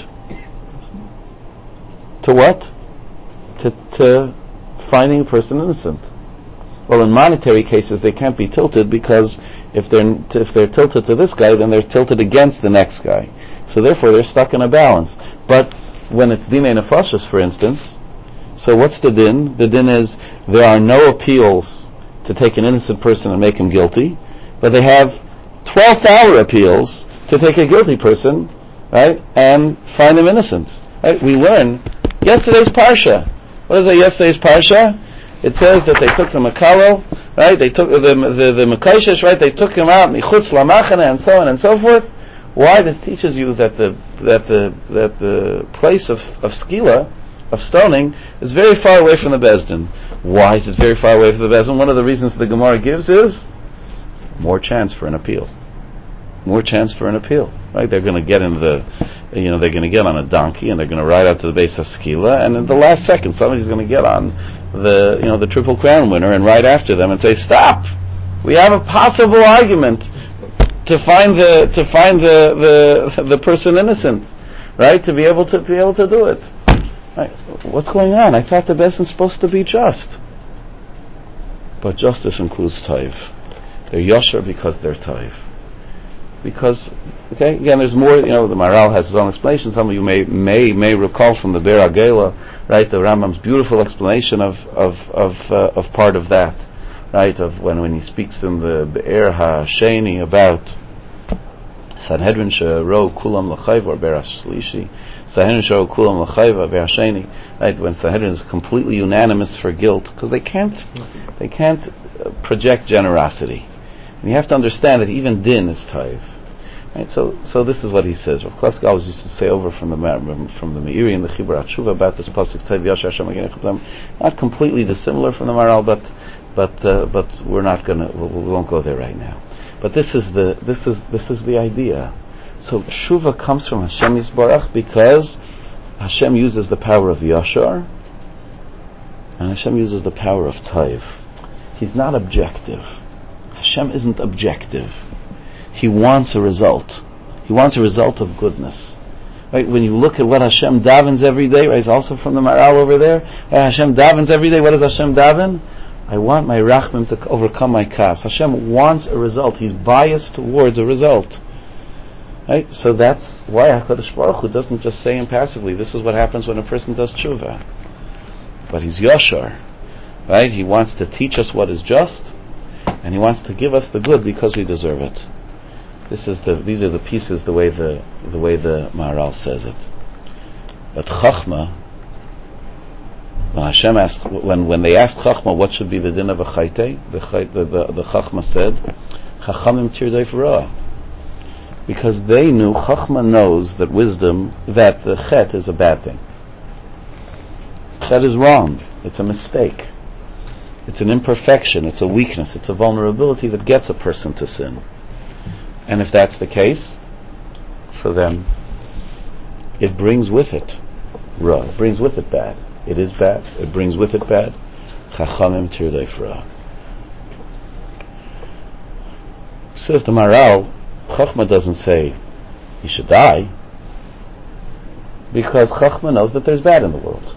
To what? To, to finding a person innocent. Well, in monetary cases they can't be tilted because if they're if they're tilted to this guy, then they're tilted against the next guy. So therefore they're stuck in a balance. But when it's dinei nefashos, for instance, so what's the din? The din is there are no appeals to take an innocent person and make him guilty, but they have twelfth hour appeals to take a guilty person, right, and find him innocent. Right? We learn yesterday's parsha. What is that? Yesterday's parsha? It says that they took the Makalo, right? They took the the, the Mekoshesh, right? They took him out, Michutz Lamachane, and so on and so forth. Why? This teaches you that the that the that the place of of skila, of stoning, is very far away from the Beis Din. Why is it very far away from the Beis Din? One of the reasons the Gemara gives is more chance for an appeal. More chance for an appeal, right? They're going to get in the, you know, they're going to get on a donkey and they're going to ride out to the base of skila, and in the last second, somebody's going to get on the, you know, the Triple Crown winner and ride after them and say, "Stop! We have a possible argument to find the to find the the, the person innocent, right? To be able to, to be able to do it." Right. What's going on? I thought the Beis Din is supposed to be just, but justice includes taiv. They're yashar because they're taiv. Because, okay, again, there's more. You know, the Maharal has his own explanation. Some of you may may may recall from the Be'er HaGeila, right? The Rambam's beautiful explanation of of of uh, of part of that, right? Of when when he speaks in the Be'er HaSheni about Sanhedrin she'ro kulam l'chayv or Be'er HaShlishi, Sanhedrin she'ro kulam l'chayv Be'er HaSheni, right? When Sanhedrin is completely unanimous for guilt, because they can't they can't project generosity. And you have to understand that even din is taiv. Right, so, so this is what he says. Rav Kloska always used to say over from the from the Meiri and the Chibur HaTshuva about this pasuk Taiv Yashar Hashem Magen Echad. Not completely dissimilar from the Maharal, but but uh, but we're not gonna we, we won't go there right now. But this is the this is this is the idea. So Tshuva comes from Hashem Yisbarach because Hashem uses the power of Yashar and Hashem uses the power of Taiv. He's not objective. Hashem isn't objective. He wants a result. He wants a result of goodness. Right? When you look at what Hashem davens every day, right? It's also from the Maharal over there. Right? Hashem davens every day. What does Hashem daven? I want my rachmim to overcome my kas. Hashem wants a result. He's biased towards a result. Right? So that's why HaKadosh Baruch Hu doesn't just say impassively, this is what happens when a person does tshuva. But he's yashar. Right? He wants to teach us what is just, and he wants to give us the good because we deserve it. This is the; these are the pieces, the way the the way the Maharal says it. But Chachma, when Hashem asked, when when they asked Chachma what should be the din of a chayte, the the the, the Chachma said, Chachamim tirdei ra, because they knew, Chachma knows that wisdom, that the chet is a bad thing. Chet is wrong. It's a mistake. It's an imperfection. It's a weakness. It's a vulnerability that gets a person to sin. And if that's the case, for them, it brings with it ra. It brings with it bad. It is bad. It brings with it bad. Chachamim tirdei ra. Says the Maharal, Chachma doesn't say you should die, because Chachma knows that there's bad in the world.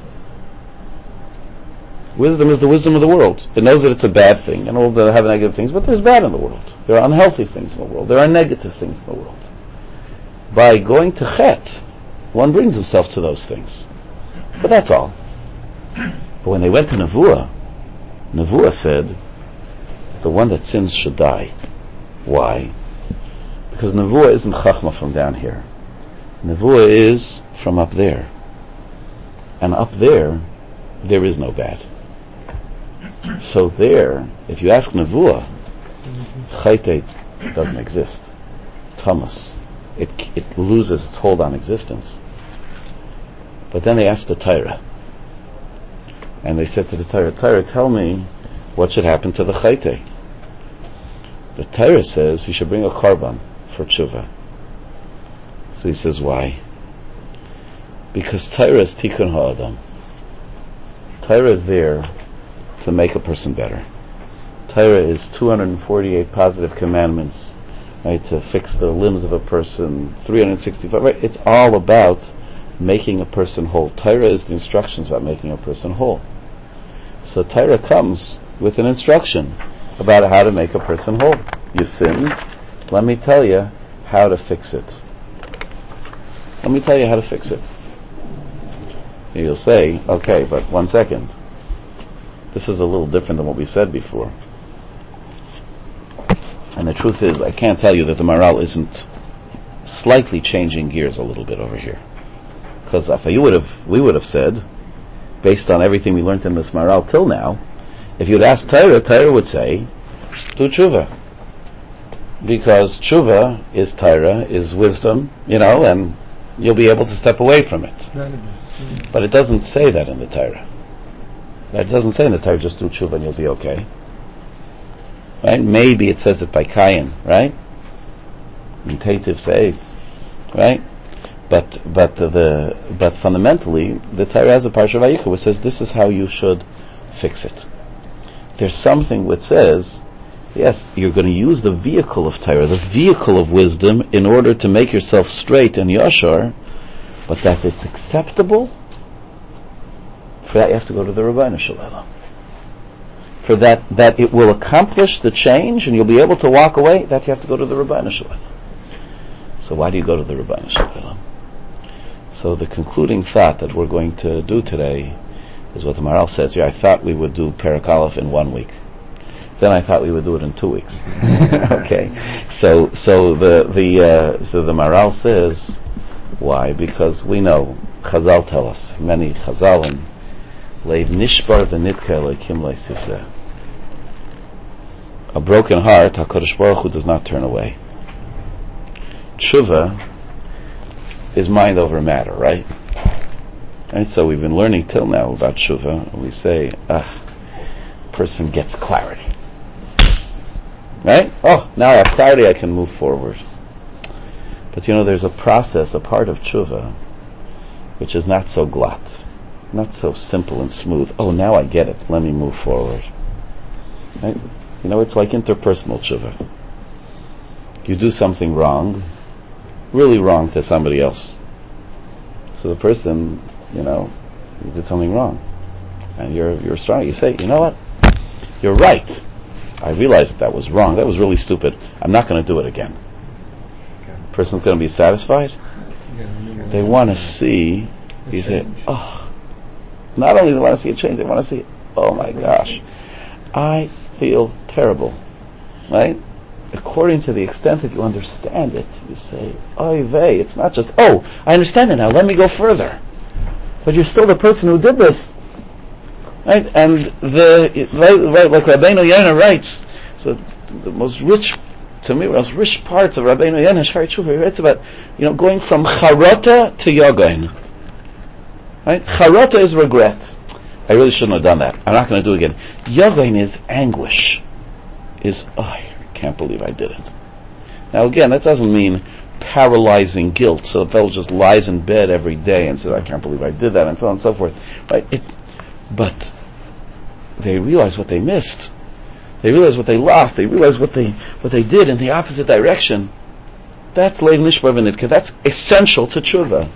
Wisdom is the wisdom of the world. It knows that it's a bad thing, and all the have negative things, but there's bad in the world. There are unhealthy things in the world. There are negative things in the world. By going to Chet, one brings himself to those things. But that's all. But when they went to Nevuah, Nevuah said, the one that sins should die. Why? Because Nevuah isn't Chachma from down here. Nevuah is from up there. And up there, there is no bad. So there, if you ask Nevuah, Chayte doesn't exist. Thomas, it it loses its hold on existence. But then they asked the Torah, and they said to the Torah, Torah, tell me what should happen to the Chayte. The Torah says you should bring a korban for tshuva. So he says, why? Because Torah is tikkun ha'adam. Torah is there to make a person better. Torah is two hundred forty-eight positive commandments, right, to fix the limbs of a person, three hundred sixty-five, right? It's all about making a person whole. Torah is the instructions about making a person whole. So Torah comes with an instruction about how to make a person whole. You sinned, let me tell you how to fix it. Let me tell you how to fix it. You'll say, okay, but one second. This is a little different than what we said before. And the truth is, I can't tell you that the Maharal isn't slightly changing gears a little bit over here. Because if you would have, we would have said, based on everything we learned in this Maharal till now, if you'd asked Torah, Torah would say, do tshuva. Because tshuva is Torah, is wisdom, you know, and you'll be able to step away from it. But it doesn't say that in the Torah. It doesn't say in the Torah, just do tshuva and you'll be okay. Right? Maybe it says it by Kayin, right? In Teitiv says, right? But but the but fundamentally, the Torah has a parsha of Vayikra which says this is how you should fix it. There's something which says, yes, you're going to use the vehicle of Torah, the vehicle of wisdom, in order to make yourself straight and yashar, but that it's acceptable, for that you have to go to the Rabbeinu Shalom. For that, that it will accomplish the change and you'll be able to walk away, that you have to go to the Rabbeinu Shalom. So why do you go to the Rabbeinu Shalom? So the concluding thought that we're going to do today is what the Maharal says here. I thought we would do Perek Aleph in one week. Then I thought we would do it in two weeks. Okay, so so the the uh, so the Maharal says, why? Because we know Chazal tell us, many Chazalim, Leiv nishbar v'nitka Elokim le'sivzeh. A broken heart, HaKadosh Baruch Hu does not turn away. Tshuva is mind over matter, right? And so we've been learning till now about tshuva. We say, ah, person gets clarity. Right? Oh, now I have clarity, I can move forward. But you know, there's a process, a part of tshuva, which is not so glatt, not so simple and smooth. Oh, now I get it, let me move forward. Right? You know, it's like interpersonal tshuva. You do something wrong, really wrong to somebody else. So the person, you know, you did something wrong. And you're you're strong. You say, you know what? You're right. I realized that, that was wrong. That was really stupid. I'm not going to do it again. The person's going to be satisfied. They want to see, you say, oh, not only do they want to see a change, they want to see, oh my gosh, I feel terrible. Right? According to the extent that you understand it, you say, oy vey, it's not just, oh, I understand it now, let me go further. But you're still the person who did this. Right? And the, right, like Rabbeinu Yonah writes, so the most rich, to me, the most rich parts of Rabbeinu Yonah, Shari Tshuva, he writes about, you know, going from charota to yogain. Right? Charota is regret. I really shouldn't have done that. I'm not going to do it again. Yogain is anguish. Is, oh, I can't believe I did it. Now again, that doesn't mean paralyzing guilt, so the fellow just lies in bed every day and says, I can't believe I did that, and so on and so forth. Right? It's, but they realize what they missed. They realize what they lost. They realize what they what they did in the opposite direction. That's leiv nishbar v'nitka. That's essential to tshuva.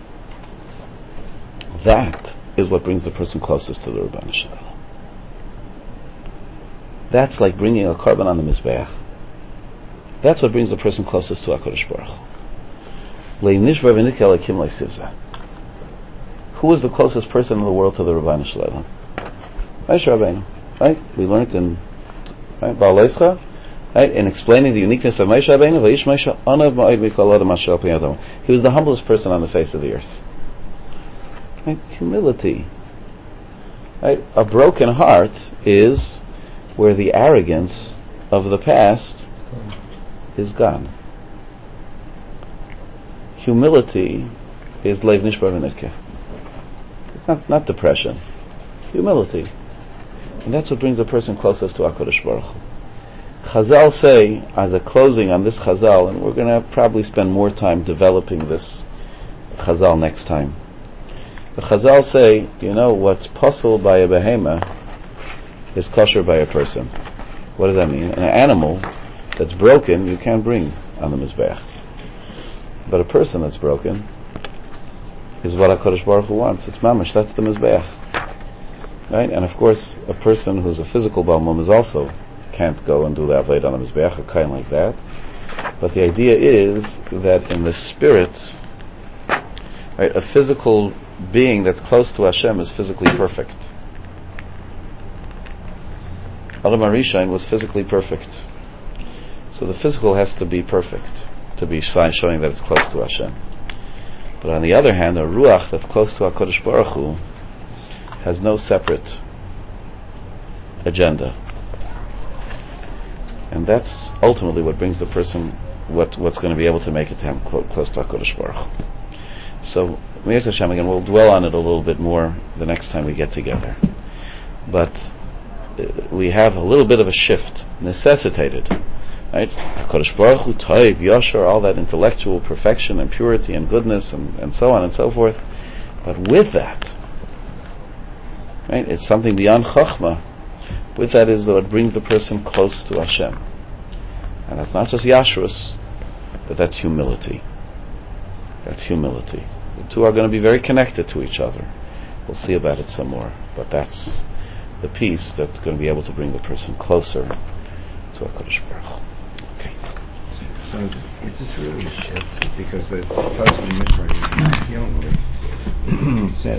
That is what brings the person closest to the Rabbeinu Shalom. That's like bringing a korban on the mizbeach. That's what brings the person closest to HaKadosh Baruch Hu. Leiv nishbar v'nitka Elokim le'sivzeh. Who is the closest person in the world to the Rabbeinu Shalom? Moshe Rabbeinu. Right? We learned in right, Baal Leischa, right, in explaining the uniqueness of Moshe Rabbeinu, Vayish Moshe Anav Ma'od Mikol Adam Asher Al Pnei Adam. He was the humblest person on the face of the earth. Right? Humility. Right? A broken heart is where the arrogance of the past is gone. Humility is leiv nishbar v'nitke. Not, not depression. Humility. And that's what brings a person closest to HaKadosh Baruch Hu. Chazal say, as a closing on this Chazal, and we're going to probably spend more time developing this Chazal next time. The Chazal say, you know, what's possible by a behema is kosher by a person. What does that mean? An animal that's broken, you can't bring on the Mizbeach. But a person that's broken is what HaKadosh Baruch Hu wants. It's mamash, that's the Mizbeach. Right? And of course, a person who's a physical Balmum is also can't go and do the Avodah on the Mizbeach, a kind like that. But the idea is that in the spirit, right, a physical being that's close to Hashem is physically perfect. Adam HaRishon was physically perfect. So the physical has to be perfect to be showing that it's close to Hashem. But on the other hand, a Ruach that's close to HaKadosh Baruch Hu has no separate agenda. And that's ultimately what brings the person, what what's going to be able to make it to him clo- close to HaKadosh Baruch Hu. So, Meir Hashem, again, we'll dwell on it a little bit more the next time we get together. But uh, we have a little bit of a shift, necessitated. Right? HaKadosh Baruch Hu, Taiv, Yashar, all that intellectual perfection and purity and goodness and, and so on and so forth. But with that, right, it's something beyond Chachma. With that is what brings the person close to Hashem. And that's not just Yashrus, but that's humility. That's humility. The two are going to be very connected to each other. We'll see about it some more. But that's the piece that's going to be able to bring the person closer to HaKadosh Baruch Hu. Okay. So is this really a shift? Because the Pasuk in Mitzvah is not the only said